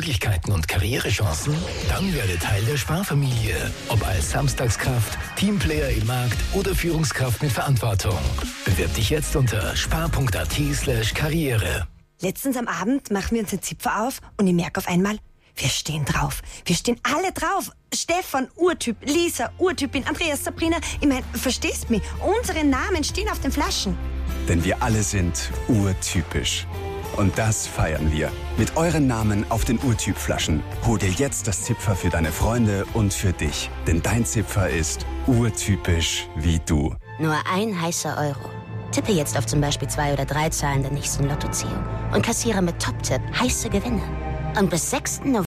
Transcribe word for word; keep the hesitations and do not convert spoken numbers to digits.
Möglichkeiten und Karrierechancen? Dann werde Teil der Sparfamilie. Ob als Samstagskraft, Teamplayer im Markt oder Führungskraft mit Verantwortung. Bewirb dich jetzt unter spar.at slash Karriere. Letztens am Abend machen wir uns den Zipfer auf und ich merke auf einmal, wir stehen drauf. Wir stehen alle drauf. Stefan, Urtyp, Lisa, Urtypin, Andreas, Sabrina. Ich meine, verstehst mich? Unsere Namen stehen auf den Flaschen. Denn wir alle sind urtypisch. Und das feiern wir. Mit euren Namen auf den Urtyp-Flaschen. Hol dir jetzt das Zipfer für deine Freunde und für dich. Denn dein Zipfer ist urtypisch wie du. Nur ein heißer Euro. Tippe jetzt auf zum Beispiel zwei oder drei Zahlen der nächsten Lottoziehung und kassiere mit Top-Tipp heiße Gewinne. Und bis sechsten November